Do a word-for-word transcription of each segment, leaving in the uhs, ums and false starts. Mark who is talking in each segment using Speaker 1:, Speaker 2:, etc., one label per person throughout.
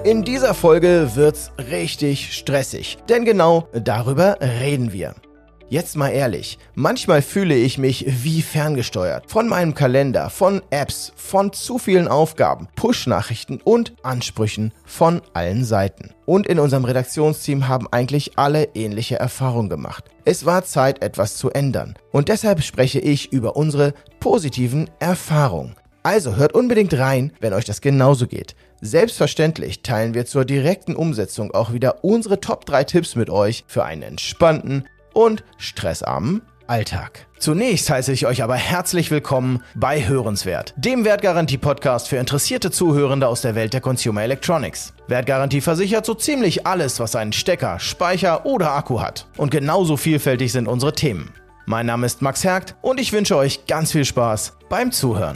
Speaker 1: In dieser Folge wird's richtig stressig, denn genau darüber reden wir. Jetzt mal ehrlich, manchmal fühle ich mich wie ferngesteuert. Von meinem Kalender, von Apps, von zu vielen Aufgaben, Push-Nachrichten und Ansprüchen von allen Seiten. Und in unserem Redaktionsteam haben eigentlich alle ähnliche Erfahrungen gemacht. Es war Zeit, etwas zu ändern. Und deshalb spreche ich über unsere positiven Erfahrungen. Also hört unbedingt rein, wenn euch das genauso geht. Selbstverständlich teilen wir zur direkten Umsetzung auch wieder unsere Top drei Tipps mit euch für einen entspannten und stressarmen Alltag. Zunächst heiße ich euch aber herzlich willkommen bei Hörenswert, dem Wertgarantie-Podcast für interessierte Zuhörende aus der Welt der Consumer Electronics. Wertgarantie versichert so ziemlich alles, was einen Stecker, Speicher oder Akku hat. Und genauso vielfältig sind unsere Themen. Mein Name ist Max Hergt und ich wünsche euch ganz viel Spaß beim Zuhören.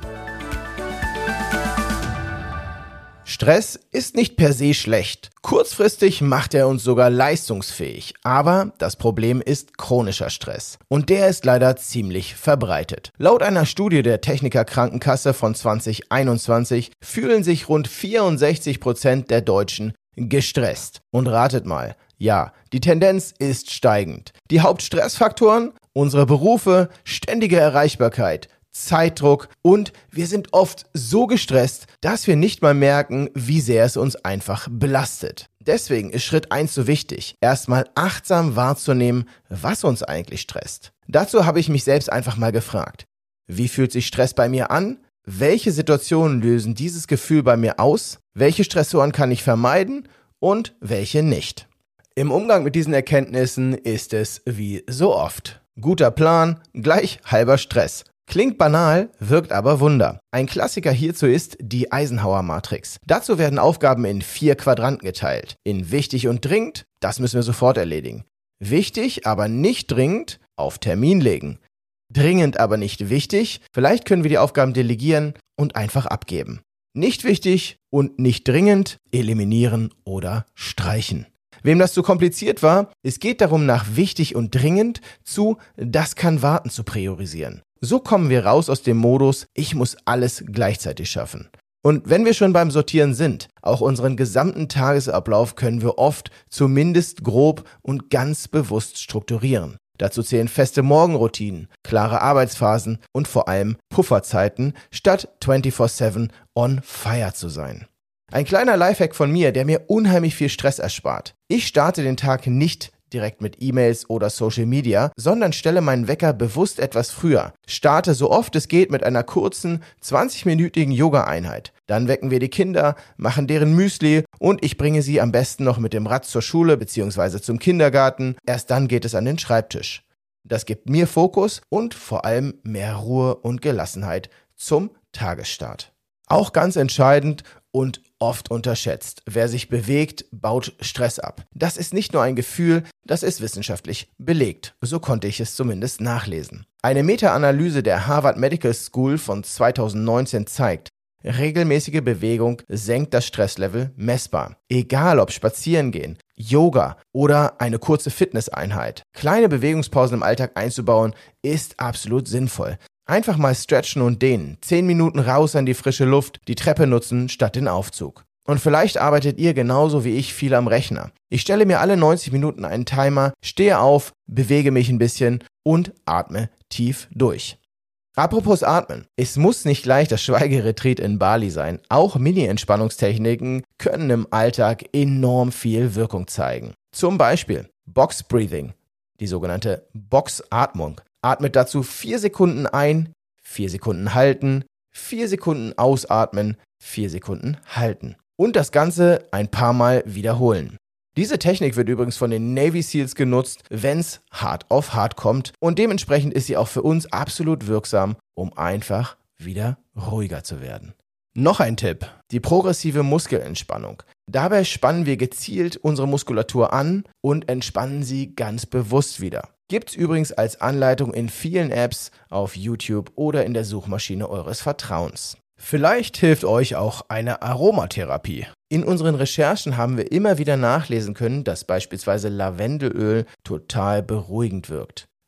Speaker 1: Stress ist nicht per se schlecht. Kurzfristig macht er uns sogar leistungsfähig. Aber das Problem ist chronischer Stress. Und der ist leider ziemlich verbreitet. Laut einer Studie der Techniker Krankenkasse von zwanzig einundzwanzig fühlen sich rund vierundsechzig Prozent der Deutschen gestresst. Und ratet mal, ja, die Tendenz ist steigend. Die Hauptstressfaktoren? Unsere Berufe, ständige Erreichbarkeit, Zeitdruck und wir sind oft so gestresst, dass wir nicht mal merken, wie sehr es uns einfach belastet. Deswegen ist Schritt eins so wichtig, erstmal achtsam wahrzunehmen, was uns eigentlich stresst. Dazu habe ich mich selbst einfach mal gefragt. Wie fühlt sich Stress bei mir an? Welche Situationen lösen dieses Gefühl bei mir aus? Welche Stressoren kann ich vermeiden und welche nicht? Im Umgang mit diesen Erkenntnissen ist es wie so oft. Guter Plan, gleich halber Stress. Klingt banal, wirkt aber Wunder. Ein Klassiker hierzu ist die Eisenhower-Matrix. Dazu werden Aufgaben in vier Quadranten geteilt. In wichtig und dringend, das müssen wir sofort erledigen. Wichtig, aber nicht dringend, auf Termin legen. Dringend, aber nicht wichtig, vielleicht können wir die Aufgaben delegieren und einfach abgeben. Nicht wichtig und nicht dringend, eliminieren oder streichen. Wem das zu kompliziert war, es geht darum, nach wichtig und dringend zu das kann warten zu priorisieren. So kommen wir raus aus dem Modus, ich muss alles gleichzeitig schaffen. Und wenn wir schon beim Sortieren sind, auch unseren gesamten Tagesablauf können wir oft zumindest grob und ganz bewusst strukturieren. Dazu zählen feste Morgenroutinen, klare Arbeitsphasen und vor allem Pufferzeiten, statt vierundzwanzig sieben on fire zu sein. Ein kleiner Lifehack von mir, der mir unheimlich viel Stress erspart. Ich starte den Tag nicht direkt mit E-Mails oder Social Media, sondern stelle meinen Wecker bewusst etwas früher. Starte so oft es geht mit einer kurzen, zwanzig-minütigen Yoga-Einheit. Dann wecken wir die Kinder, machen deren Müsli und ich bringe sie am besten noch mit dem Rad zur Schule bzw. zum Kindergarten. Erst dann geht es an den Schreibtisch. Das gibt mir Fokus und vor allem mehr Ruhe und Gelassenheit zum Tagesstart. Auch ganz entscheidend und oft unterschätzt. Wer sich bewegt, baut Stress ab. Das ist nicht nur ein Gefühl, das ist wissenschaftlich belegt. So konnte ich es zumindest nachlesen. Eine Meta-Analyse der Harvard Medical School von zweitausendneunzehn zeigt, regelmäßige Bewegung senkt das Stresslevel messbar. Egal ob spazieren gehen, Yoga oder eine kurze Fitnesseinheit. Kleine Bewegungspausen im Alltag einzubauen, ist absolut sinnvoll. Einfach mal stretchen und dehnen, zehn Minuten raus an die frische Luft, die Treppe nutzen statt den Aufzug. Und vielleicht arbeitet ihr genauso wie ich viel am Rechner. Ich stelle mir alle neunzig Minuten einen Timer, stehe auf, bewege mich ein bisschen und atme tief durch. Apropos Atmen, es muss nicht gleich das Schweigeretreat in Bali sein. Auch Mini-Entspannungstechniken können im Alltag enorm viel Wirkung zeigen. Zum Beispiel Box Breathing, die sogenannte Boxatmung. Atmet dazu vier Sekunden ein, vier Sekunden halten, vier Sekunden ausatmen, vier Sekunden halten. Und das Ganze ein paar Mal wiederholen. Diese Technik wird übrigens von den Navy Seals genutzt, wenn es hart auf hart kommt. Und dementsprechend ist sie auch für uns absolut wirksam, um einfach wieder ruhiger zu werden. Noch ein Tipp, die progressive Muskelentspannung. Dabei spannen wir gezielt unsere Muskulatur an und entspannen sie ganz bewusst wieder. Gibt's übrigens als Anleitung in vielen Apps, auf YouTube oder in der Suchmaschine eures Vertrauens. Vielleicht hilft euch auch eine Aromatherapie. In unseren Recherchen haben wir immer wieder nachlesen können, dass beispielsweise Lavendelöl total beruhigend wirkt.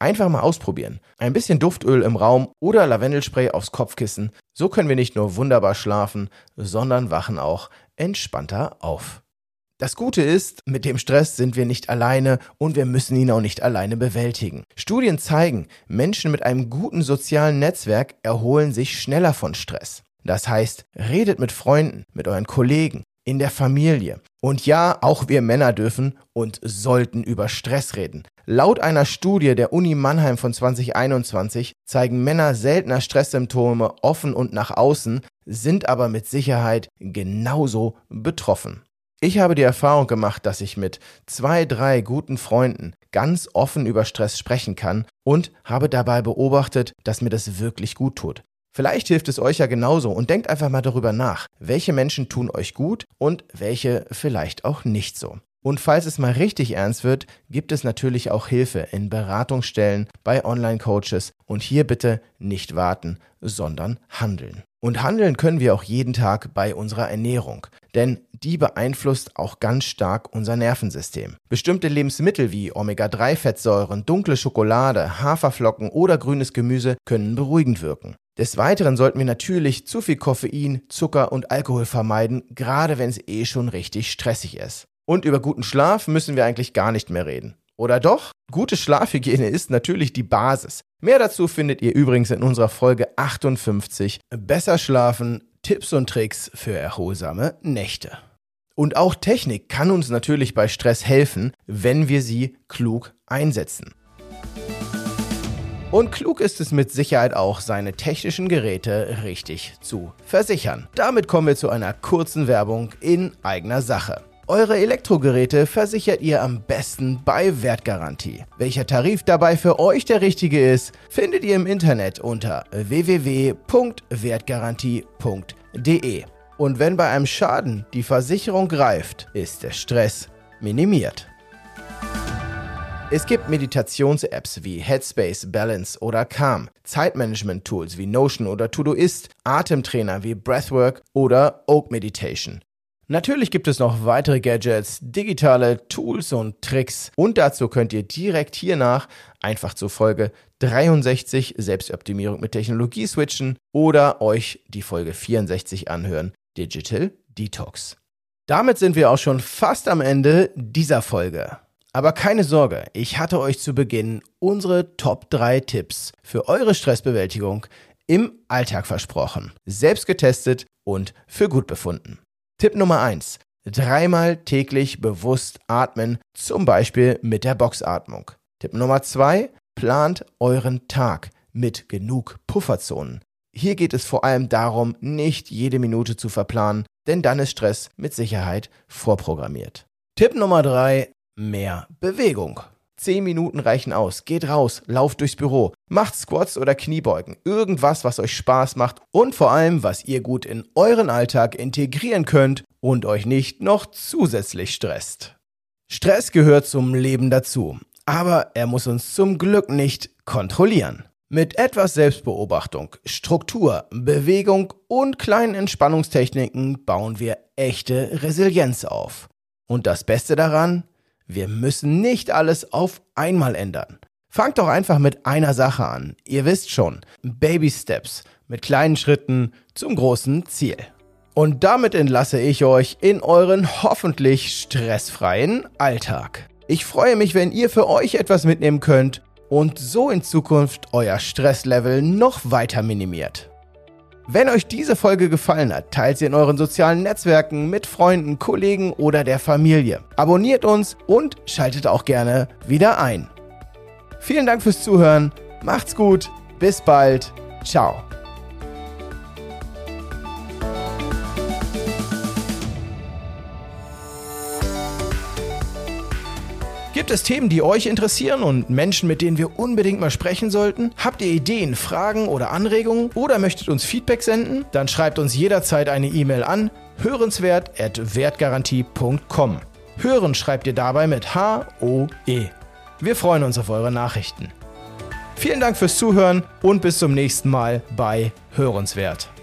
Speaker 1: Einfach mal ausprobieren. Ein bisschen Duftöl im Raum oder Lavendelspray aufs Kopfkissen. So können wir nicht nur wunderbar schlafen, sondern wachen auch entspannter auf. Das Gute ist, mit dem Stress sind wir nicht alleine und wir müssen ihn auch nicht alleine bewältigen. Studien zeigen, Menschen mit einem guten sozialen Netzwerk erholen sich schneller von Stress. Das heißt, redet mit Freunden, mit euren Kollegen, in der Familie. Und ja, auch wir Männer dürfen und sollten über Stress reden. Laut einer Studie der Uni Mannheim von zwanzig einundzwanzig zeigen Männer seltener Stresssymptome offen und nach außen, sind aber mit Sicherheit genauso betroffen. Ich habe die Erfahrung gemacht, dass ich mit zwei, drei guten Freunden ganz offen über Stress sprechen kann und habe dabei beobachtet, dass mir das wirklich gut tut. Vielleicht hilft es euch ja genauso und denkt einfach mal darüber nach, welche Menschen tun euch gut und welche vielleicht auch nicht so. Und falls es mal richtig ernst wird, gibt es natürlich auch Hilfe in Beratungsstellen, bei Online-Coaches und hier bitte nicht warten, sondern handeln. Und handeln können wir auch jeden Tag bei unserer Ernährung, denn die beeinflusst auch ganz stark unser Nervensystem. Bestimmte Lebensmittel wie Omega drei Fettsäuren, dunkle Schokolade, Haferflocken oder grünes Gemüse können beruhigend wirken. Des Weiteren sollten wir natürlich zu viel Koffein, Zucker und Alkohol vermeiden, gerade wenn es eh schon richtig stressig ist. Und über guten Schlaf müssen wir eigentlich gar nicht mehr reden. Oder doch? Gute Schlafhygiene ist natürlich die Basis. Mehr dazu findet ihr übrigens in unserer Folge achtundfünfzig. Besser schlafen, Tipps und Tricks für erholsame Nächte. Und auch Technik kann uns natürlich bei Stress helfen, wenn wir sie klug einsetzen. Und klug ist es mit Sicherheit auch, seine technischen Geräte richtig zu versichern. Damit kommen wir zu einer kurzen Werbung in eigener Sache. Eure Elektrogeräte versichert ihr am besten bei Wertgarantie. Welcher Tarif dabei für euch der richtige ist, findet ihr im Internet unter w w w punkt wertgarantie punkt d e. Und wenn bei einem Schaden die Versicherung greift, ist der Stress minimiert. Es gibt Meditations-Apps wie Headspace, Balance oder Calm, Zeitmanagement-Tools wie Notion oder Todoist, Atemtrainer wie Breathwork oder Oak Meditation. Natürlich gibt es noch weitere Gadgets, digitale Tools und Tricks und dazu könnt ihr direkt hiernach einfach zur Folge dreiundsechzig Selbstoptimierung mit Technologie switchen oder euch die Folge vierundsechzig anhören, Digital Detox. Damit sind wir auch schon fast am Ende dieser Folge. Aber keine Sorge, ich hatte euch zu Beginn unsere Top drei Tipps für eure Stressbewältigung im Alltag versprochen, selbst getestet und für gut befunden. Tipp Nummer eins. Dreimal täglich bewusst atmen, zum Beispiel mit der Boxatmung. Tipp Nummer zwei. Plant euren Tag mit genug Pufferzonen. Hier geht es vor allem darum, nicht jede Minute zu verplanen, denn dann ist Stress mit Sicherheit vorprogrammiert. Tipp Nummer drei. Mehr Bewegung. Zehn Minuten reichen aus. Geht raus, lauft durchs Büro, macht Squats oder Kniebeugen. Irgendwas, was euch Spaß macht und vor allem, was ihr gut in euren Alltag integrieren könnt und euch nicht noch zusätzlich stresst. Stress gehört zum Leben dazu, aber er muss uns zum Glück nicht kontrollieren. Mit etwas Selbstbeobachtung, Struktur, Bewegung und kleinen Entspannungstechniken bauen wir echte Resilienz auf. Und das Beste daran? Wir müssen nicht alles auf einmal ändern. Fangt doch einfach mit einer Sache an. Ihr wisst schon, Baby Steps mit kleinen Schritten zum großen Ziel. Und damit entlasse ich euch in euren hoffentlich stressfreien Alltag. Ich freue mich, wenn ihr für euch etwas mitnehmen könnt und so in Zukunft euer Stresslevel noch weiter minimiert. Wenn euch diese Folge gefallen hat, teilt sie in euren sozialen Netzwerken mit Freunden, Kollegen oder der Familie. Abonniert uns und schaltet auch gerne wieder ein. Vielen Dank fürs Zuhören, macht's gut, bis bald, ciao. Gibt es Themen, die euch interessieren und Menschen, mit denen wir unbedingt mal sprechen sollten? Habt ihr Ideen, Fragen oder Anregungen oder möchtet uns Feedback senden? Dann schreibt uns jederzeit eine E-Mail an hörenswert at wertgarantie punkt com. Hören schreibt ihr dabei mit H O E. Wir freuen uns auf eure Nachrichten. Vielen Dank fürs Zuhören und bis zum nächsten Mal bei Hörenswert.